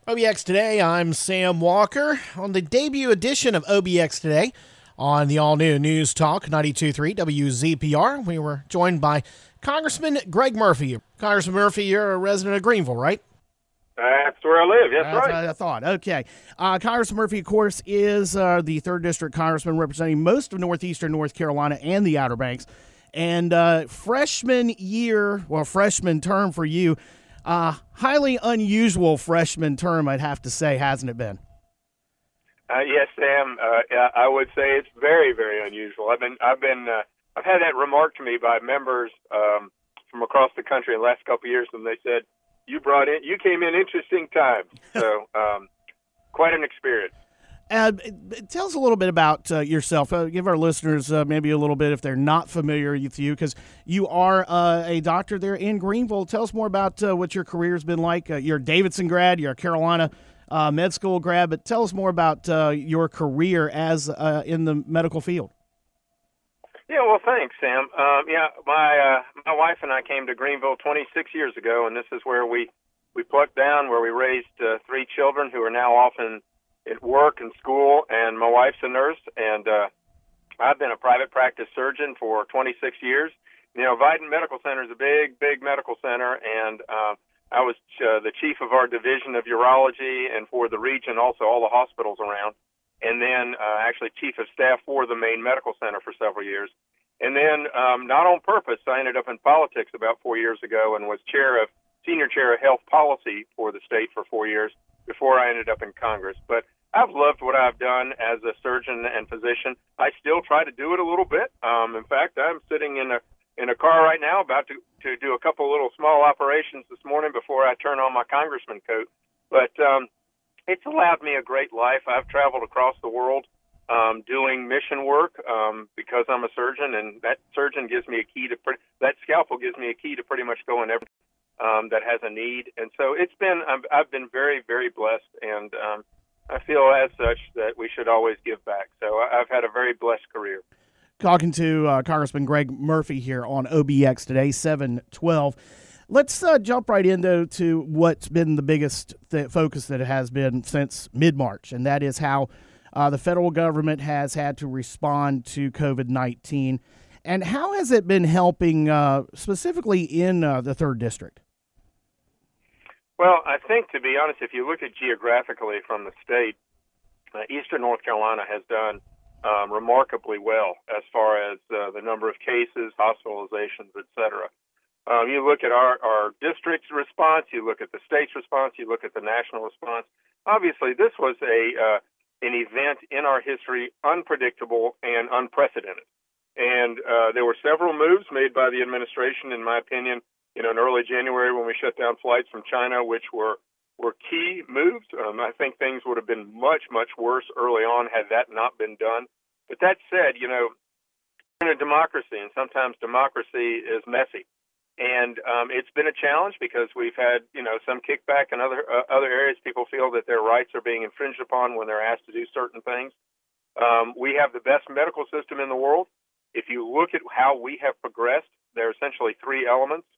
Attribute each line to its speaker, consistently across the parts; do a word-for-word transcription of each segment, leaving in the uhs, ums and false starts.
Speaker 1: O B X Today, I'm Sam Walker. On the debut edition of O B X Today on the all-new News Talk ninety-two point three W Z P R, we were joined by Congressman Greg Murphy. Congressman Murphy, you're a resident of Greenville, right?
Speaker 2: That's where I live, yes,
Speaker 1: That's
Speaker 2: right.
Speaker 1: what I thought. Okay. Uh, Congressman Murphy, of course, is uh, the third District Congressman representing most of northeastern North Carolina and the Outer Banks. And uh, freshman year, well, freshman term for you, Uh, highly unusual freshman term, I'd have to say, hasn't it been?
Speaker 2: Uh, yes, Sam. Uh, I would say it's very, very unusual. I've been, I've been, uh, I've had that remarked to me by members um, from across the country in the last couple of years, and they said, "You brought in, you came in interesting times." So, um, quite an experience.
Speaker 1: Uh, tell us a little bit about uh, yourself. Uh, give our listeners uh, maybe a little bit if they're not familiar with you, because you are uh, a doctor there in Greenville. Tell us more about uh, what your career's been like. Uh, you're a Davidson grad, you're a Carolina uh, med school grad, but tell us more about uh, your career as uh, in the medical field.
Speaker 2: Yeah, well, thanks, Sam. Um, yeah, my uh, my wife and I came to Greenville twenty-six years ago, and this is where we we plucked down, where we raised uh, three children who are now off in at work and school, and my wife's a nurse, and uh, I've been a private practice surgeon for twenty-six years. You know, Vidant Medical Center is a big, big medical center, and uh, I was uh, the chief of our division of urology, and for the region, also all the hospitals around, and then uh, actually chief of staff for the main medical center for several years. And then, um, not on purpose, I ended up in politics about four years ago and was chair of, senior chair of health policy for the state for four years before I ended up in Congress. But I've loved what I've done as a surgeon and physician. I still try to do it a little bit. Um, in fact, I'm sitting in a in a car right now about to, to do a couple little small operations this morning before I turn on my congressman coat. But um, it's allowed me a great life. I've traveled across the world um, doing mission work um, because I'm a surgeon, and that surgeon gives me a key to pre- that scalpel gives me a key to pretty much go in every um, that has a need. And so it's been I've, I've been very, very blessed, and um, I feel as such that we should always give back. So I've had a very blessed career.
Speaker 1: Talking to uh, Congressman Greg Murphy here on O B X Today, seven twelve. Let's uh, jump right into to what's been the biggest th- focus that it has been since mid-March, and that is how uh, the federal government has had to respond to COVID nineteen. And how has it been helping uh, specifically in uh, the third District?
Speaker 2: Well, I think, to be honest, if you look at geographically from the state, uh, Eastern North Carolina has done um, remarkably well as far as uh, the number of cases, hospitalizations, et cetera. Um, you look at our, our district's response, you look at the state's response, you look at the national response. Obviously, this was a uh, an event in our history, unpredictable and unprecedented. And uh, there were several moves made by the administration, in my opinion, you know, in early January when we shut down flights from China, which were, were key moves. Um, I think things would have been much, much worse early on had that not been done. But that said, you know, we're in a democracy, and sometimes democracy is messy. And um, it's been a challenge because we've had, you know, some kickback in other uh, other areas. People feel that their rights are being infringed upon when they're asked to do certain things. Um, we have the best medical system in the world. If you look at how we have progressed, there are essentially three elements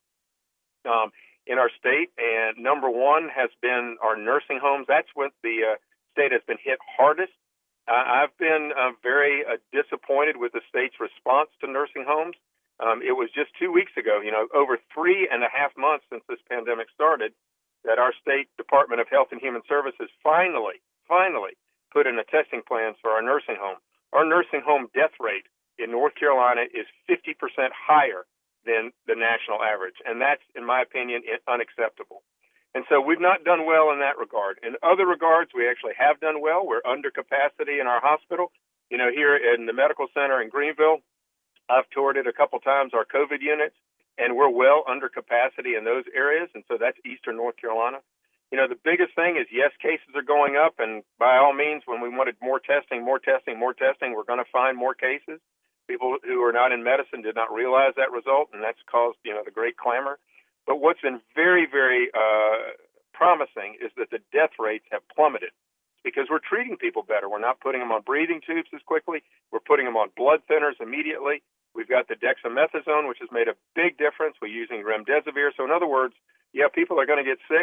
Speaker 2: um, in our state. And number one has been our nursing homes. That's what the uh, state has been hit hardest. Uh, I've been uh, very uh, disappointed with the state's response to nursing homes. Um, it was just two weeks ago, you know, over three and a half months since this pandemic started, that our state Department of Health and Human Services finally, finally put in a testing plans for our nursing home. Our nursing home death rate in North Carolina is fifty percent higher than the national average, and that's, in my opinion, unacceptable. And so we've not done well in that regard. In other regards, we actually have done well. We're under capacity in our hospital. You know, here in the medical center in Greenville, I've toured it a couple times, our COVID units, and we're well under capacity in those areas, and so that's Eastern North Carolina. You know, the biggest thing is, yes, cases are going up, and by all means, when we wanted more testing, more testing, more testing, we're going to find more cases. People who are not in medicine did not realize that result, and that's caused, you know, the great clamor. But what's been very, very uh, promising is that the death rates have plummeted because we're treating people better. We're not putting them on breathing tubes as quickly. We're putting them on blood thinners immediately. We've got the dexamethasone, which has made a big difference. We're using remdesivir. So in other words, yeah, people are going to get sick,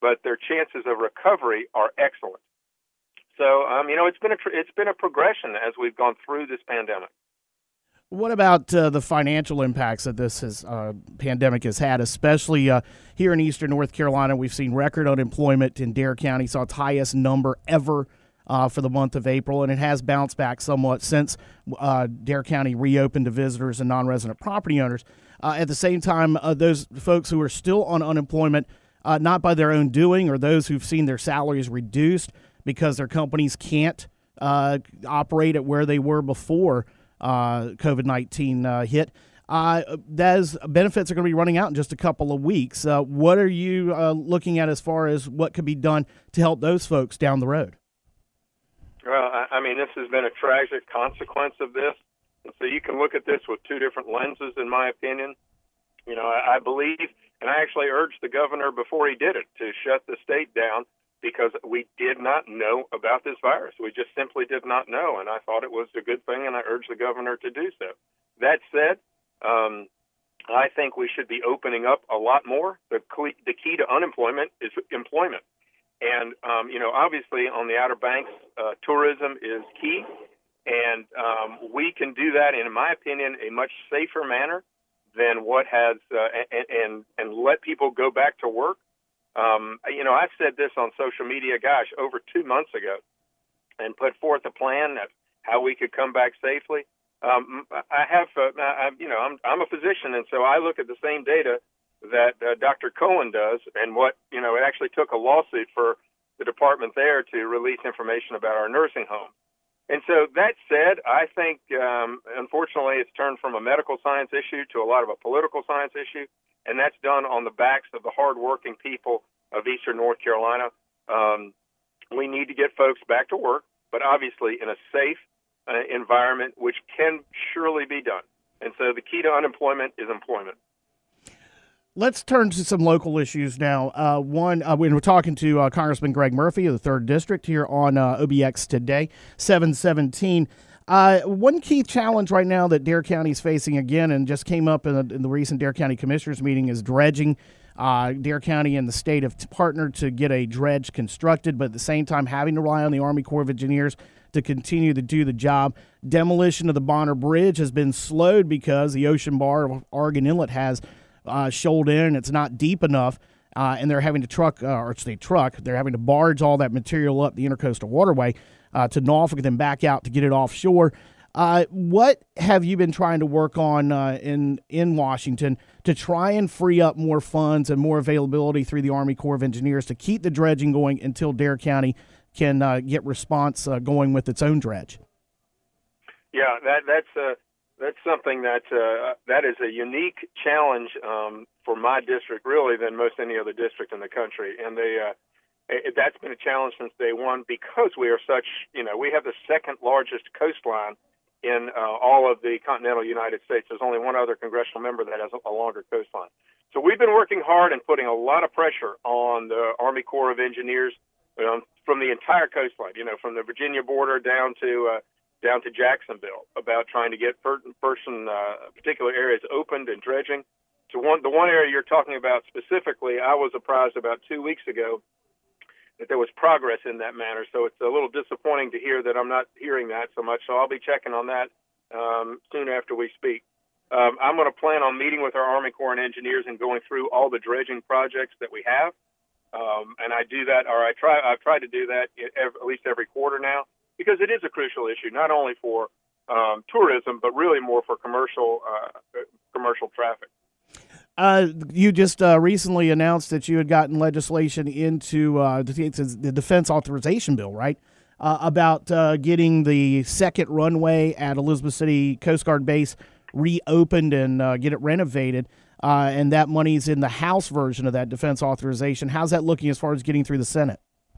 Speaker 2: but their chances of recovery are excellent. So, um, you know, it's been a tr- it's been a progression as we've gone through this pandemic.
Speaker 1: What about uh, the financial impacts that this has, uh, pandemic has had, especially uh, here in eastern North Carolina? We've seen record unemployment in Dare County, saw its highest number ever uh, for the month of April, and it has bounced back somewhat since uh, Dare County reopened to visitors and non-resident property owners. Uh, at the same time, uh, those folks who are still on unemployment, uh, not by their own doing, or those who've seen their salaries reduced because their companies can't uh, operate at where they were before Uh, COVID nineteen uh, hit. Uh, those benefits are going to be running out in just a couple of weeks. Uh, what are you uh, looking at as far as what could be done to help those folks down the road?
Speaker 2: Well, I mean, this has been a tragic consequence of this. And so you can look at this with two different lenses, in my opinion. You know, I, I believe, and I actually urged the governor before he did it to shut the state down, because we did not know about this virus. We just simply did not know, and I thought it was a good thing, and I urged the governor to do so. That said, um, I think we should be opening up a lot more. The, cle- the key to unemployment is employment. And, um, you know, obviously on the Outer Banks, uh, tourism is key, and um, we can do that, in my opinion, a much safer manner than what has, uh, and, and, and let people go back to work. Um, you know, I've said this on social media, gosh, over two months ago, and put forth a plan of how we could come back safely. Um, I have, uh, I, you know, I'm, I'm a physician, and so I look at the same data that uh, Doctor Cohen does, and what, you know, it actually took a lawsuit for the department there to release information about our nursing home. And so that said, I think, um, unfortunately, it's turned from a medical science issue to a lot of a political science issue. And that's done on the backs of the hardworking people of eastern North Carolina. Um, we need to get folks back to work, but obviously in a safe uh, environment, which can surely be done. And so the key to unemployment is employment.
Speaker 1: Let's turn to some local issues now. Uh, one, uh, we're talking to uh, Congressman Greg Murphy of the third District here on uh, O B X Today, seven seventeen. Uh, one key challenge right now that Dare County is facing again, and just came up in the, in the recent Dare County Commissioners meeting, is dredging. Uh, Dare County and the state have partnered to get a dredge constructed, but at the same time having to rely on the Army Corps of Engineers to continue to do the job. Demolition of the Bonner Bridge has been slowed because the ocean bar of Oregon Inlet has uh, shoaled in, and it's not deep enough, uh, and they're having to truck, uh, or say truck, they're having to barge all that material up the Intercoastal Waterway Uh, to Norfolk and then back out to get it offshore. Uh, what have you been trying to work on uh, in in Washington to try and free up more funds and more availability through the Army Corps of Engineers to keep the dredging going until Dare County can uh, get response uh, going with its own dredge?
Speaker 2: Yeah, that that's uh, that's something that uh, that is a unique challenge um, for my district, really, than most any other district in the country, and they. Uh, It, that's been a challenge since day one, because we are such, you know, we have the second largest coastline in uh, all of the continental United States. There's only one other congressional member that has a, a longer coastline. So we've been working hard and putting a lot of pressure on the Army Corps of Engineers um, from the entire coastline, you know, from the Virginia border down to uh, down to Jacksonville, about trying to get per- person uh, particular areas opened and dredging. So one, the one area you're talking about specifically, I was apprised about two weeks ago that there was progress in that manner. So it's a little disappointing to hear that I'm not hearing that so much. So I'll be checking on that um, soon after we speak. Um, I'm going to plan on meeting with our Army Corps and Engineers and going through all the dredging projects that we have. Um, and I do that, or I try, I've tried to do that every, at least every quarter now, because it is a crucial issue, not only for um, tourism, but really more for commercial uh, commercial traffic.
Speaker 1: Uh, you just uh, recently announced that you had gotten legislation into uh, the Defense Authorization Bill, right? Uh, about uh, getting the second runway at Elizabeth City Coast Guard Base reopened and uh, get it renovated. Uh, and that money's in the House version of that defense authorization. How's that looking as far as getting through the Senate?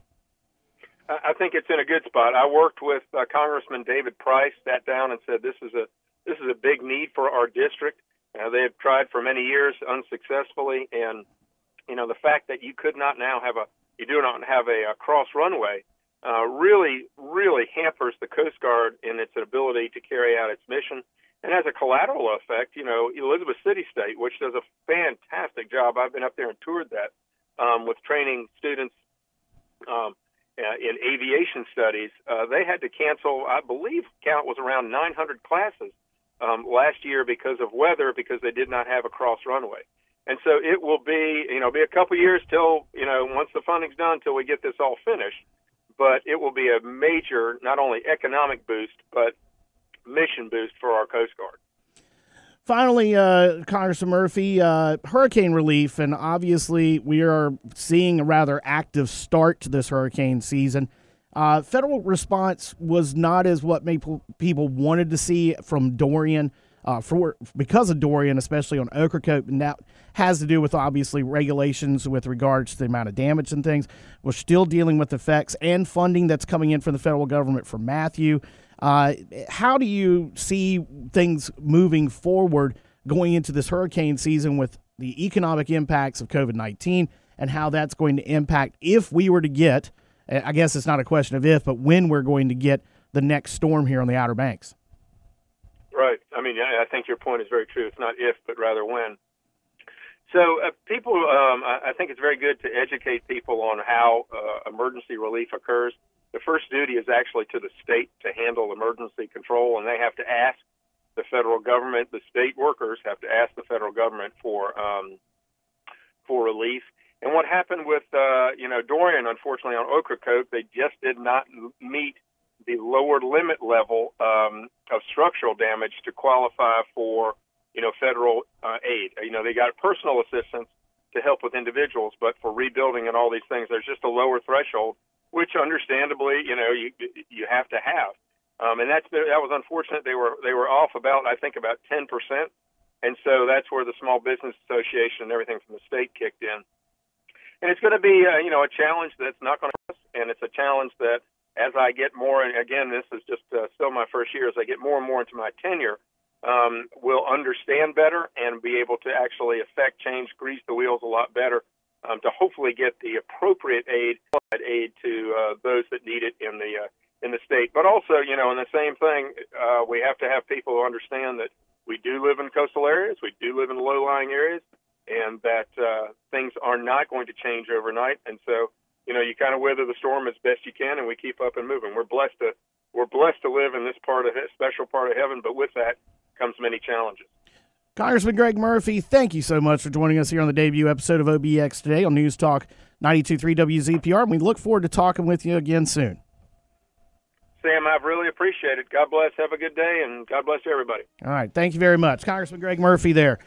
Speaker 2: I think it's in a good spot. I worked with uh, Congressman David Price, sat down and said, this is a this is a big need for our district. Uh, they have tried for many years unsuccessfully, and you know the fact that you could not now have a you do not have a, a cross runway uh, really really hampers the Coast Guard in its ability to carry out its mission. And as a collateral effect, you know Elizabeth City State, which does a fantastic job, I've been up there and toured that um, with training students um, uh, in aviation studies, uh, they had to cancel, I believe, count was around nine hundred classes um, last year because of weather, because they did not have a cross runway. And so it will be, you know, be a couple years till, you know, once the funding's done, till we get this all finished. But it will be a major, not only economic boost, but mission boost for our Coast Guard.
Speaker 1: Finally, uh, Congressman Murphy, uh, hurricane relief, and obviously we are seeing a rather active start to this hurricane season. Uh, federal response was not as what people people wanted to see from Dorian, uh, for because of Dorian, especially on Ocracoke, and that has to do with obviously regulations with regards to the amount of damage and things. We're still dealing with effects and funding that's coming in from the federal government for Matthew. Uh, how do you see things moving forward going into this hurricane season with the economic impacts of COVID nineteen and how that's going to impact if we were to get, I guess it's not a question of if, but when we're going to get the next storm here on the Outer Banks?
Speaker 2: Right. I mean, I think your point is very true. It's not if, but rather when. So uh, people, um, I think it's very good to educate people on how uh, emergency relief occurs. The first duty is actually to the state to handle emergency control, and they have to ask the federal government, the state workers have to ask the federal government for um, for relief. And what happened with, uh, you know, Dorian, unfortunately, on Ocracoke, they just did not meet the lower limit level um, of structural damage to qualify for, you know, federal uh, aid. You know, they got personal assistance to help with individuals, but for rebuilding and all these things, there's just a lower threshold, which understandably, you know, you you have to have. Um, and that's that was unfortunate. They were they were off about, I think, about ten percent. And so that's where the Small Business Association and everything from the state kicked in. And it's going to be, uh, you know, a challenge that's not going to, and it's a challenge that as I get more, and again, this is just uh, still my first year, as I get more and more into my tenure, um, we'll understand better and be able to actually affect change, grease the wheels a lot better um, to hopefully get the appropriate aid, aid to uh, those that need it in the uh, in the state. But also, you know, in the same thing, uh, we have to have people who understand that we do live in coastal areas, we do live in low-lying areas, and that uh, things are not going to change overnight. And so, you know, you kind of weather the storm as best you can, and we keep up and moving. We're blessed to we're blessed to live in this part of it, special part of heaven, but with that comes many challenges.
Speaker 1: Congressman Greg Murphy, thank you so much for joining us here on the debut episode of O B X Today on News Talk ninety-two point three W Z P R, and we look forward to talking with you again soon.
Speaker 2: Sam, I've really appreciated it. God bless. Have a good day, and God bless everybody.
Speaker 1: All right. Thank you very much. Congressman Greg Murphy there.